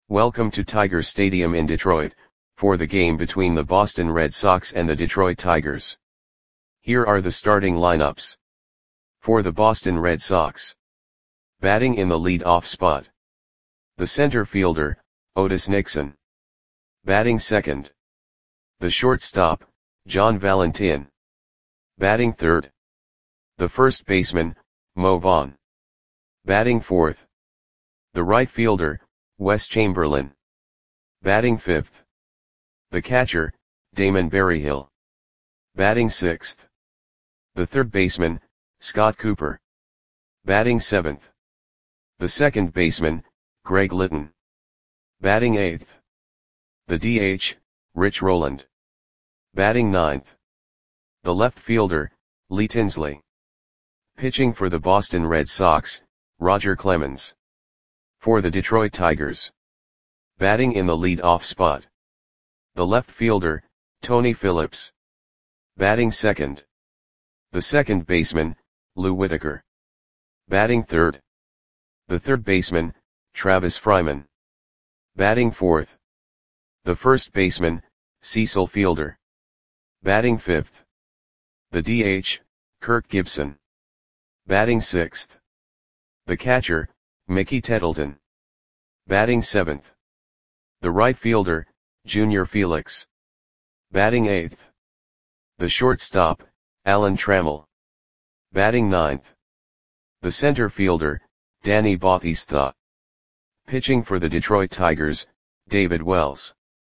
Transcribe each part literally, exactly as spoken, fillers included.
Welcome to Tiger Stadium in Detroit, for the game between the Boston Red Sox and the Detroit Tigers. Here are the starting lineups. For the Boston Red Sox. Batting in the lead-off spot. The center fielder, Otis Nixon. Batting second. The shortstop, John Valentin. Batting third. The first baseman, Mo Vaughn. Batting fourth. The right fielder, Wes Chamberlain. Batting fifth. The catcher, Damon Berryhill. Batting sixth. The third baseman, Scott Cooper. Batting seventh. The second baseman, Greg Litton. Batting eighth. The D H, Rich Rowland. Batting ninth. The left fielder, Lee Tinsley. Pitching for the Boston Red Sox, Roger Clemens. For the Detroit Tigers. Batting in the lead-off spot. The left fielder, Tony Phillips. Batting second. The second baseman, Lou Whitaker. Batting third. The third baseman, Travis Fryman. Batting fourth. The first baseman, Cecil Fielder. Batting fifth. The D H, Kirk Gibson. Batting sixth. The catcher, Mickey Tettleton. Batting seventh. The right fielder, Junior Felix. Batting eighth. The shortstop, Alan Trammell. Batting ninth. The center fielder, Danny Bautista. Pitching for the Detroit Tigers, David Wells.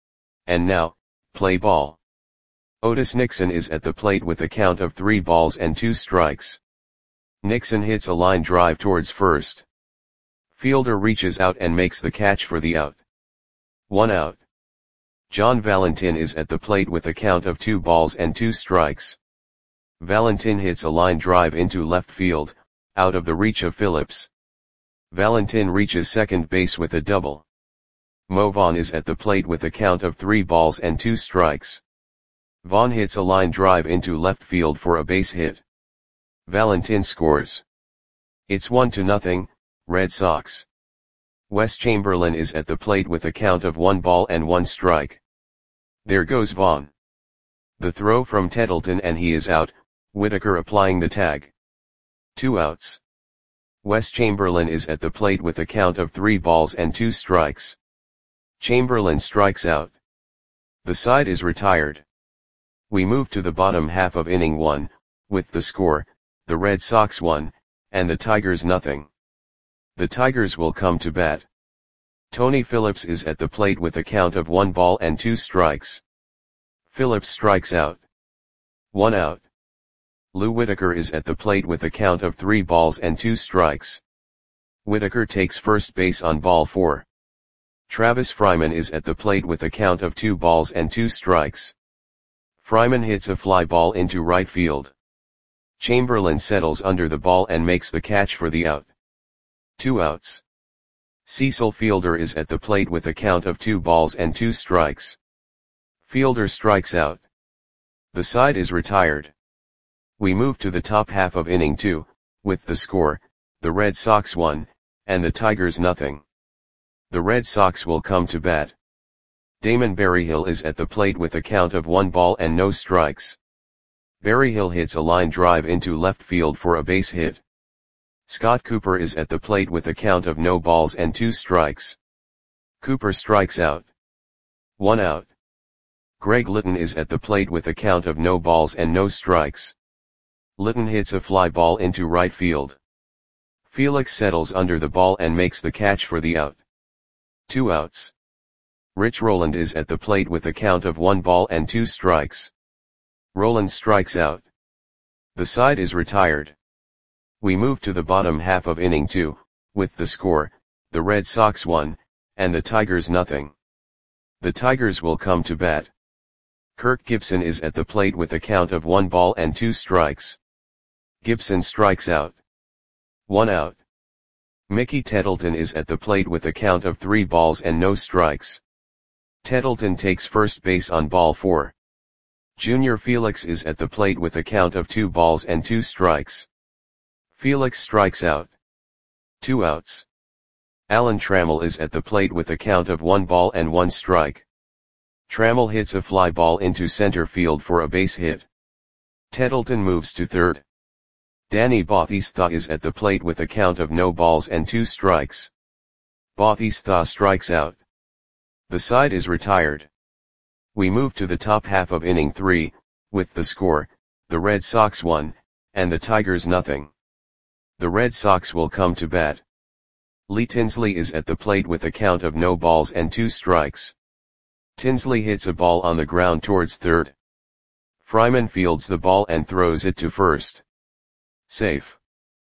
And now, play ball. Otis Nixon is at the plate with a count of three balls and two strikes. Nixon hits a line drive towards first. Fielder reaches out and makes the catch for the out. One out. John Valentin is at the plate with a count of two balls and two strikes. Valentin hits a line drive into left field, out of the reach of Phillips. Valentin reaches second base with a double. Mo Vaughn is at the plate with a count of three balls and two strikes. Vaughn hits a line drive into left field for a base hit. Valentin scores. It's one to nothing, Red Sox. Wes Chamberlain is at the plate with a count of one ball and one strike. There goes Vaughn. The throw from Tettleton and he is out, Whitaker applying the tag. Two outs. Wes Chamberlain is at the plate with a count of three balls and two strikes. Chamberlain strikes out. The side is retired. We move to the bottom half of inning one, with the score, the Red Sox one, and the Tigers nothing. The Tigers will come to bat. Tony Phillips is at the plate with a count of one ball and two strikes. Phillips strikes out. One out. Lou Whitaker is at the plate with a count of three balls and two strikes. Whitaker takes first base on ball four. Travis Fryman is at the plate with a count of two balls and two strikes. Fryman hits a fly ball into right field. Chamberlain settles under the ball and makes the catch for the out. Two outs. Cecil Fielder is at the plate with a count of two balls and two strikes. Fielder strikes out. The side is retired. We move to the top half of inning two, with the score, the Red Sox one, and the Tigers nothing. The Red Sox will come to bat. Damon Berryhill is at the plate with a count of one ball and no strikes. Berryhill hits a line drive into left field for a base hit. Scott Cooper is at the plate with a count of no balls and two strikes. Cooper strikes out. One out. Greg Litton is at the plate with a count of no balls and no strikes. Litton hits a fly ball into right field. Felix settles under the ball and makes the catch for the out. Two outs. Rich Rowland is at the plate with a count of one ball and two strikes. Rowland strikes out. The side is retired. We move to the bottom half of inning two, with the score, the Red Sox one, and the Tigers nothing. The Tigers will come to bat. Kirk Gibson is at the plate with a count of one ball and two strikes. Gibson strikes out. One out. Mickey Tettleton is at the plate with a count of three balls and no strikes. Tettleton takes first base on ball four. Junior Felix is at the plate with a count of two balls and two strikes. Felix strikes out. Two outs. Alan Trammell is at the plate with a count of one ball and one strike. Trammell hits a fly ball into center field for a base hit. Tettleton moves to third. Danny Bautista is at the plate with a count of no balls and two strikes. Bautista strikes out. The side is retired. We move to the top half of inning three, with the score, the Red Sox one, and the Tigers nothing. The Red Sox will come to bat. Lee Tinsley is at the plate with a count of no balls and two strikes. Tinsley hits a ball on the ground towards third. Fryman fields the ball and throws it to first. Safe.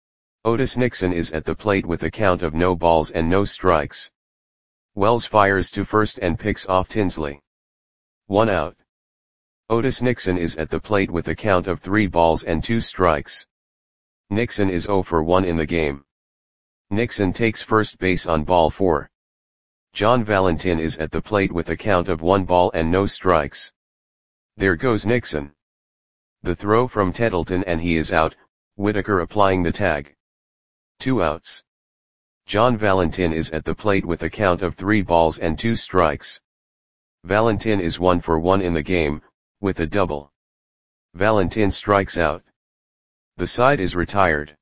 Otis Nixon is at the plate with a count of no balls and no strikes. Wells fires to first and picks off Tinsley. One out. Otis Nixon is at the plate with a count of three balls and two strikes. Nixon is oh for one in the game. Nixon takes first base on ball four. John Valentin is at the plate with a count of one ball and no strikes. There goes Nixon. The throw from Tettleton and he is out, Whitaker applying the tag. Two outs. John Valentin is at the plate with a count of three balls and two strikes. Valentin is one for one in the game, with a double. Valentin strikes out. The side is retired.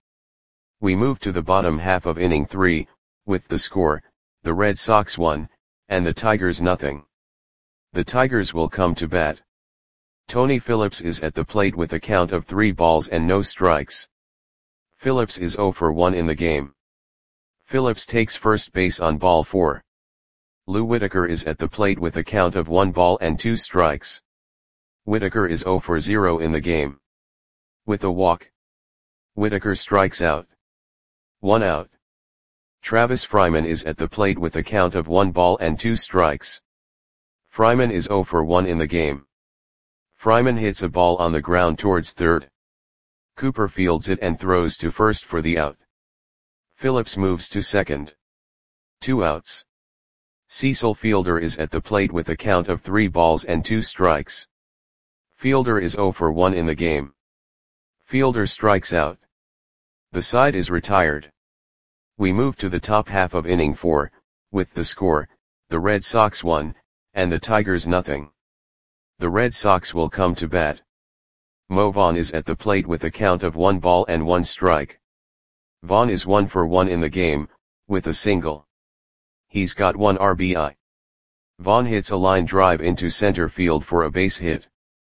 We move to the bottom half of inning three, with the score, the Red Sox one, and the Tigers nothing. The Tigers will come to bat. Tony Phillips is at the plate with a count of three balls and no strikes. Phillips is oh for one in the game. Phillips takes first base on ball four. Lou Whitaker is at the plate with a count of one ball and two strikes. Whitaker is oh for zero in the game. With a walk, Whitaker strikes out. One out. Travis Fryman is at the plate with a count of one ball and two strikes. Fryman is oh for one in the game. Fryman hits a ball on the ground towards third. Cooper fields it and throws to first for the out. Phillips moves to second. Two outs. Cecil Fielder is at the plate with a count of three balls and two strikes. Fielder is oh for one in the game. Fielder strikes out. The side is retired. We move to the top half of inning four, with the score, the Red Sox one, and the Tigers nothing. The Red Sox will come to bat. Mo Vaughn is at the plate with a count of one ball and one strike. Vaughn is one for one in the game, with a single. He's got one R B I. Vaughn hits a line drive into center field for a base hit.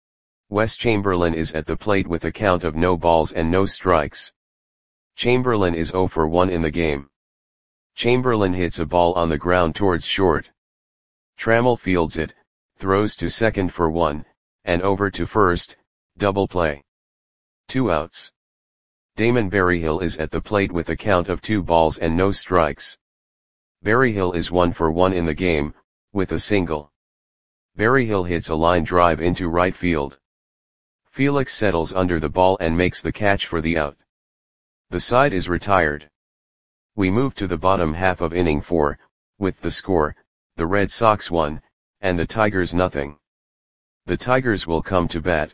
Wes Chamberlain is at the plate with a count of no balls and no strikes. Chamberlain is oh for one in the game. Chamberlain hits a ball on the ground towards short. Trammell fields it, throws to second for one, and over to first, double play. Two outs. Damon Berryhill is at the plate with a count of two balls and no strikes. Berryhill is one for one in the game, with a single. Berryhill hits a line drive into right field. Felix settles under the ball and makes the catch for the out. The side is retired. We move to the bottom half of inning four, with the score, the Red Sox one, and the Tigers nothing. The Tigers will come to bat.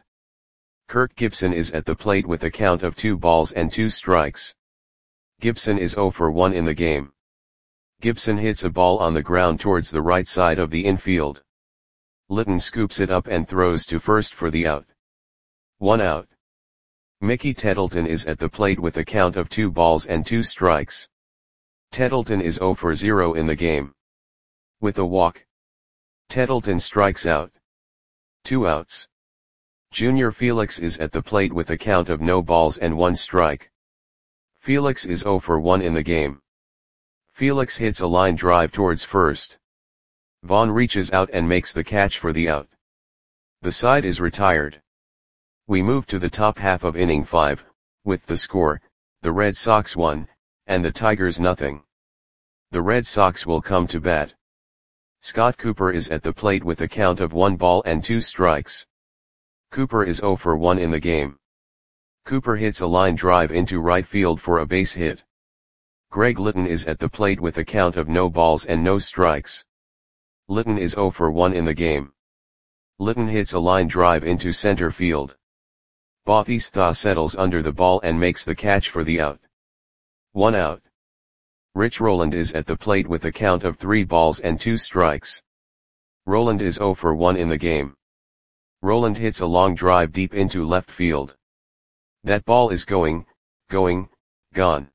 Kirk Gibson is at the plate with a count of two balls and two strikes. Gibson is oh for one in the game. Gibson hits a ball on the ground towards the right side of the infield. Litton scoops it up and throws to first for the out. One out. Mickey Tettleton is at the plate with a count of two balls and two strikes. Tettleton is oh for zero in the game. With a walk, Tettleton strikes out. Two outs. Junior Felix is at the plate with a count of no balls and one strike. Felix is oh for one in the game. Felix hits a line drive towards first. Vaughn reaches out and makes the catch for the out. The side is retired. We move to the top half of inning five, with the score, the Red Sox one, and the Tigers nothing. The Red Sox will come to bat. Scott Cooper is at the plate with a count of one ball and two strikes. Cooper is oh for one in the game. Cooper hits a line drive into right field for a base hit. Greg Litton is at the plate with a count of no balls and no strikes. Litton is oh for one in the game. Litton hits a line drive into center field. Bautista settles under the ball and makes the catch for the out. One out. Rich Roland is at the plate with a count of three balls and two strikes. Roland is zero for one in the game. Roland hits a long drive deep into left field. That ball is going, going, gone.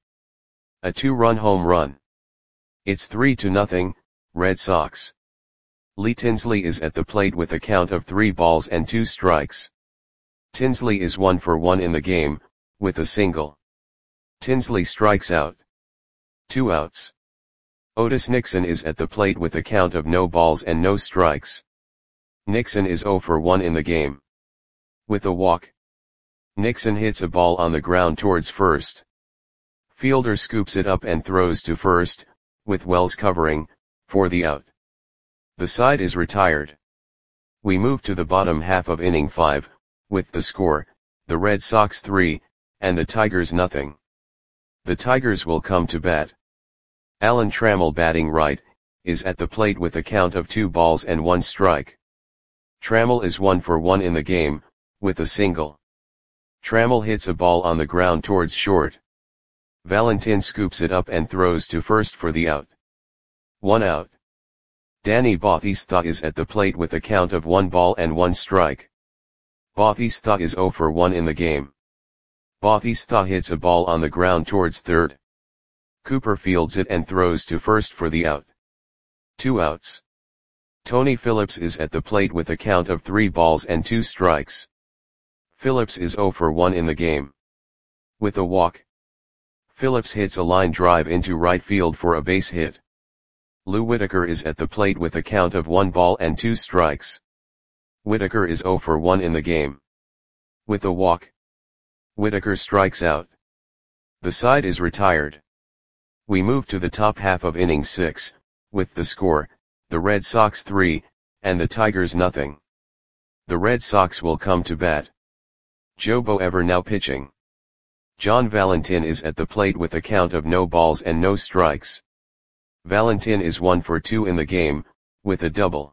A two-run home run. It's three to nothing, Red Sox. Lee Tinsley is at the plate with a count of three balls and two strikes. Tinsley is one for one in the game, with a single. Tinsley strikes out. Two outs. Otis Nixon is at the plate with a count of no balls and no strikes. Nixon is zero for one in the game. With a walk. Nixon hits a ball on the ground towards first. Fielder scoops it up and throws to first, with Wells covering, for the out. The side is retired. We move to the bottom half of inning five, with the score, the Red Sox three, and the Tigers nothing. The Tigers will come to bat. Alan Trammell, batting right, is at the plate with a count of two balls and one strike. Trammell is one for one in the game, with a single. Trammell hits a ball on the ground towards short. Valentin scoops it up and throws to first for the out. One out. Danny Bautista is at the plate with a count of one ball and one strike. Bautista is zero for one in the game. Bautista hits a ball on the ground towards third. Cooper fields it and throws to first for the out. Two outs. Tony Phillips is at the plate with a count of three balls and two strikes. Phillips is zero for one in the game. With a walk. Phillips hits a line drive into right field for a base hit. Lou Whitaker is at the plate with a count of one ball and two strikes. Whitaker is zero for one in the game. With a walk. Whitaker strikes out. The side is retired. We move to the top half of inning six, with the score, the Red Sox three, and the Tigers nothing. The Red Sox will come to bat. Joe Boever now pitching. John Valentin is at the plate with a count of no balls and no strikes. Valentin is one for two in the game, with a double.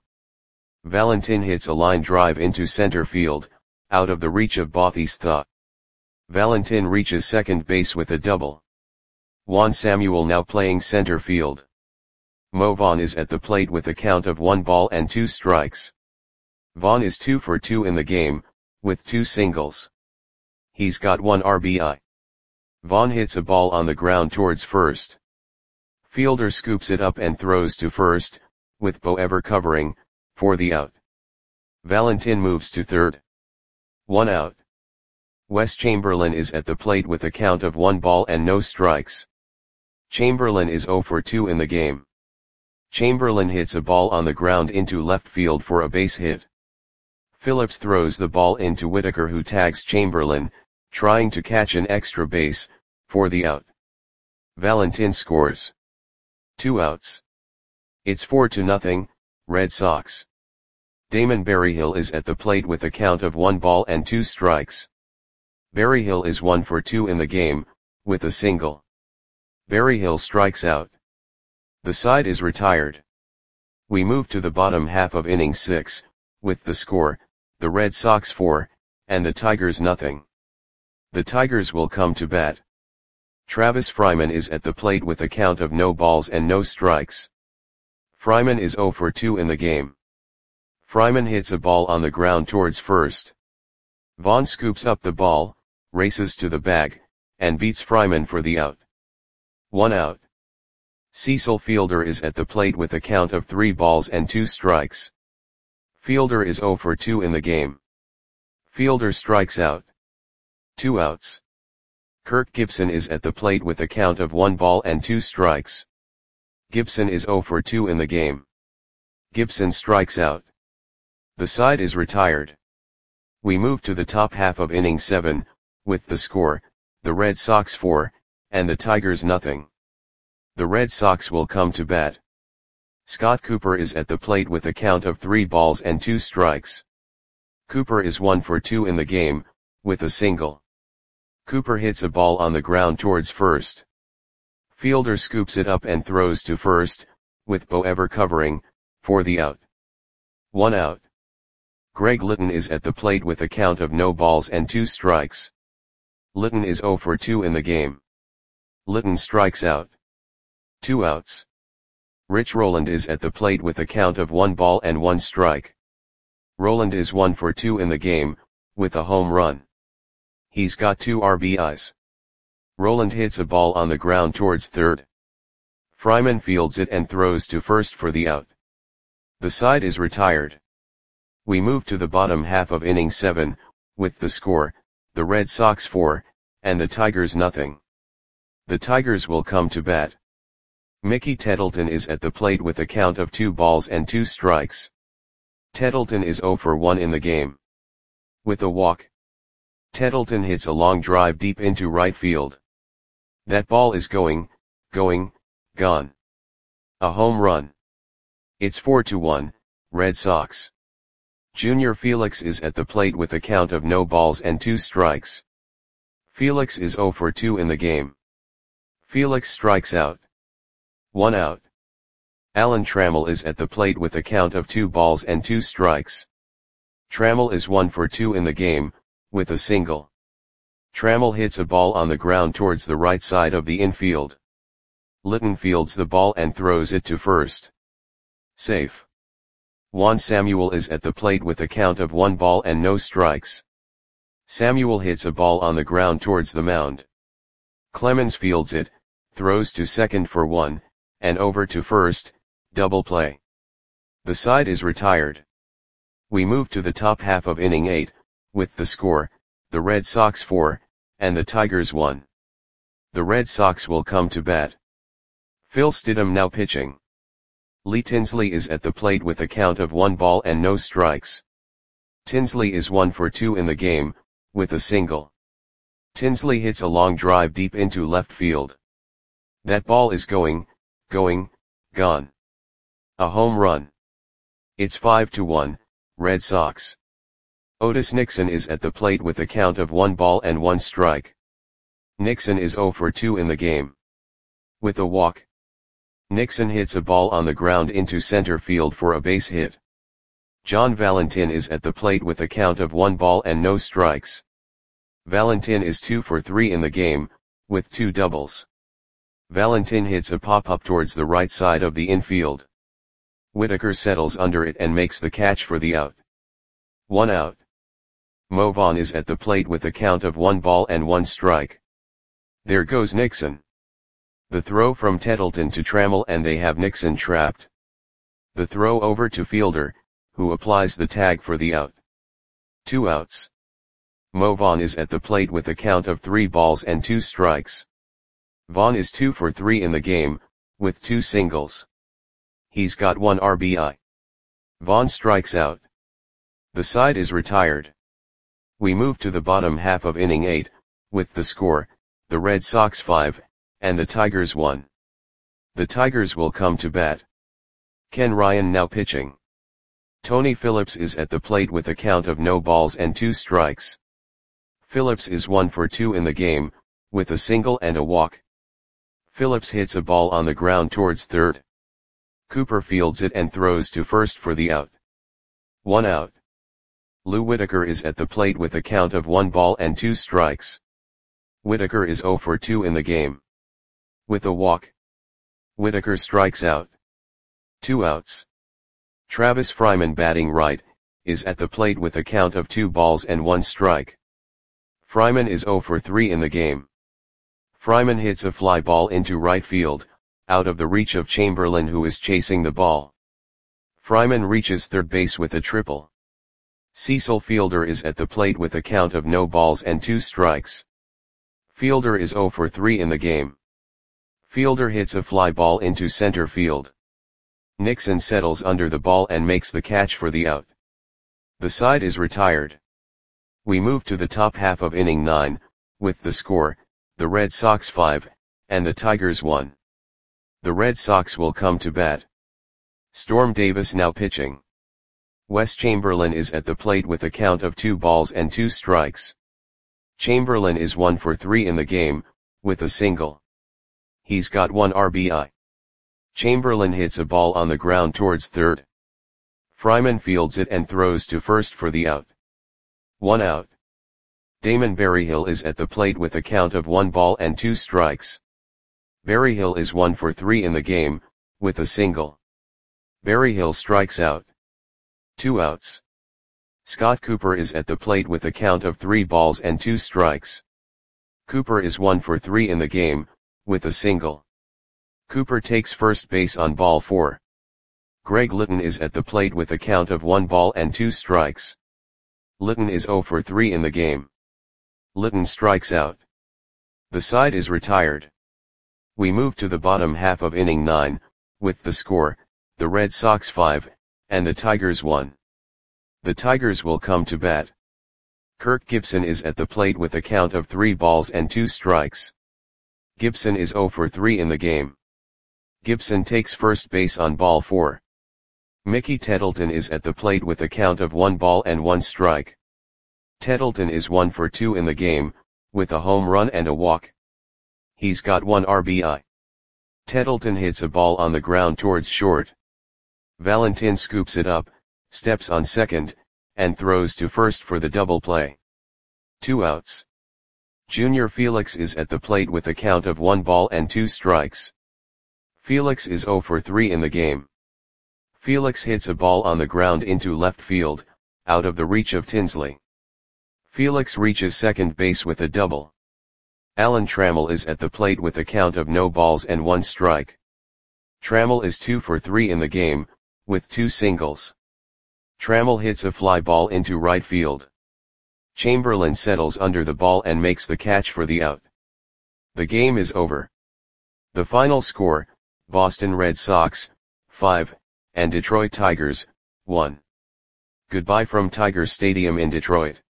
Valentin hits a line drive into center field, out of the reach of Bautista. Valentin reaches second base with a double. Juan Samuel now playing center field. Mo Vaughn is at the plate with a count of one ball and two strikes. Vaughn is two for two in the game, with two singles. He's got one R B I. Vaughn hits a ball on the ground towards first. Fielder scoops it up and throws to first, with Boever covering, for the out. Valentin moves to third. One out. Wes Chamberlain is at the plate with a count of one ball and no strikes. Chamberlain is zero for two in the game. Chamberlain hits a ball on the ground into left field for a base hit. Phillips throws the ball into Whitaker, who tags Chamberlain, trying to catch an extra base, for the out. Valentin scores. Two outs. It's four to nothing, Red Sox. Damon Berryhill is at the plate with a count of one ball and two strikes. Berryhill is one for two in the game, with a single. Berryhill strikes out. The side is retired. We move to the bottom half of inning six, with the score, the Red Sox four, and the Tigers nothing. The Tigers will come to bat. Travis Fryman is at the plate with a count of no balls and no strikes. Fryman is zero for two in the game. Fryman hits a ball on the ground towards first. Vaughn scoops up the ball, races to the bag, and beats Fryman for the out. One out. Cecil Fielder is at the plate with a count of three balls and two strikes. Fielder is zero for two in the game. Fielder strikes out. Two outs. Kirk Gibson is at the plate with a count of one ball and two strikes. Gibson is zero for two in the game. Gibson strikes out. The side is retired. We move to the top half of inning seven, with the score, the Red Sox four, and the Tigers nothing. The Red Sox will come to bat. Scott Cooper is at the plate with a count of three balls and two strikes. Cooper is one for two in the game, with a single. Cooper hits a ball on the ground towards first. Fielder scoops it up and throws to first, with Boever covering, for the out. One out. Greg Litton is at the plate with a count of no balls and two strikes. Litton is zero for two in the game. Litton strikes out. Two outs. Rich Rowland is at the plate with a count of one ball and one strike. Rowland is one for two in the game, with a home run. He's got two R B Is. Rowland hits a ball on the ground towards third. Fryman fields it and throws to first for the out. The side is retired. We move to the bottom half of inning seven, with the score, the Red Sox four, and the Tigers nothing. The Tigers will come to bat. Mickey Tettleton is at the plate with a count of two balls and two strikes. Tettleton is zero for one in the game. With a walk, Tettleton hits a long drive deep into right field. That ball is going, going, gone. A home run. It's four to one, Red Sox. Junior Felix is at the plate with a count of no balls and two strikes. Felix is zero for two in the game. Felix strikes out. One out. Alan Trammell is at the plate with a count of two balls and two strikes. Trammell is one for two in the game, with a single. Trammell hits a ball on the ground towards the right side of the infield. Litton fields the ball and throws it to first. Safe. Juan Samuel is at the plate with a count of one ball and no strikes. Samuel hits a ball on the ground towards the mound. Clemens fields it, throws to second for one, and over to first, double play. The side is retired. We move to the top half of inning eight, with the score, the Red Sox four, and the Tigers one. The Red Sox will come to bat. Phil Stidham now pitching. Lee Tinsley is at the plate with a count of one ball and no strikes. Tinsley is one for two in the game, with a single. Tinsley hits a long drive deep into left field. That ball is going, going, gone. A home run. It's five to one, Red Sox. Otis Nixon is at the plate with a count of one ball and one strike. Nixon is zero for two in the game. With a walk, Nixon hits a ball on the ground into center field for a base hit. John Valentin is at the plate with a count of one ball and no strikes. Valentin is two for three in the game, with two doubles. Valentin hits a pop-up towards the right side of the infield. Whitaker settles under it and makes the catch for the out. One out. Mo Vaughn is at the plate with a count of one ball and one strike. There goes Nixon. The throw from Tettleton to Trammell and they have Nixon trapped. The throw over to Fielder, who applies the tag for the out. Two outs. Mo Vaughn is at the plate with a count of three balls and two strikes. Vaughn is two for three in the game, with two singles. He's got one R B I. Vaughn strikes out. The side is retired. We move to the bottom half of inning eight, with the score, the Red Sox five, and the Tigers one. The Tigers will come to bat. Ken Ryan now pitching. Tony Phillips is at the plate with a count of no balls and two strikes. Phillips is one for two in the game, with a single and a walk. Phillips hits a ball on the ground towards third. Cooper fields it and throws to first for the out. One out. Lou Whitaker is at the plate with a count of one ball and two strikes. Whitaker is zero for two in the game. With a walk, Whitaker strikes out. Two outs. Travis Fryman, batting right, is at the plate with a count of two balls and one strike. Fryman is zero for three in the game. Fryman hits a fly ball into right field, out of the reach of Chamberlain, who is chasing the ball. Fryman reaches third base with a triple. Cecil Fielder is at the plate with a count of no balls and two strikes. Fielder is zero for three in the game. Fielder hits a fly ball into center field. Nixon settles under the ball and makes the catch for the out. The side is retired. We move to the top half of inning nine, with the score, the Red Sox five, and the Tigers one. The Red Sox will come to bat. Storm Davis now pitching. Wes Chamberlain is at the plate with a count of two balls and two strikes. Chamberlain is one for three in the game, with a single. He's got one R B I. Chamberlain hits a ball on the ground towards third. Fryman fields it and throws to first for the out. One out. Damon Berryhill is at the plate with a count of one ball and two strikes. Berryhill is one for three in the game, with a single. Berryhill strikes out. Two outs. Scott Cooper is at the plate with a count of three balls and two strikes. Cooper is one for three in the game, with a single. Cooper takes first base on ball four. Greg Litton is at the plate with a count of one ball and two strikes. Litton is zero for three in the game. Litton strikes out. The side is retired. We move to the bottom half of inning nine, with the score, the Red Sox five, and the Tigers one. The Tigers will come to bat. Kirk Gibson is at the plate with a count of three balls and two strikes. Gibson is zero for three in the game. Gibson takes first base on ball four. Mickey Tettleton is at the plate with a count of one ball and one strike. Tettleton is one for two in the game, with a home run and a walk. He's got one R B I. Tettleton hits a ball on the ground towards short. Valentin scoops it up, steps on second, and throws to first for the double play. Two outs. Junior Felix is at the plate with a count of one ball and two strikes. Felix is zero for three in the game. Felix hits a ball on the ground into left field, out of the reach of Tinsley. Felix reaches second base with a double. Alan Trammell is at the plate with a count of no balls and one strike. Trammell is two for three in the game, with two singles. Trammell hits a fly ball into right field. Chamberlain settles under the ball and makes the catch for the out. The game is over. The final score, Boston Red Sox, five, and Detroit Tigers, one. Goodbye from Tiger Stadium in Detroit.